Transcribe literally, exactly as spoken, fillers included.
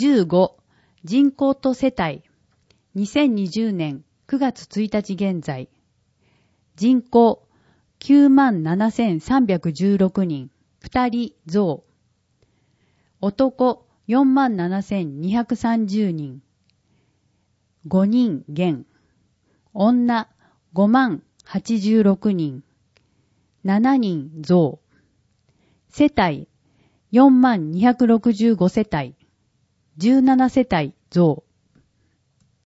じゅうご、人口と世帯。にせんにじゅうねんくがつついたち現在。人口きゅうまんななせんさんびゃくじゅうろくにん、ふたり増。男よんまんななせんにひゃくさんじゅうにん、ごにん減。女ごまんはちじゅうろくにん、ななにん増。世帯よんまんにひゃくろくじゅうごせたい、じゅうななせたい増。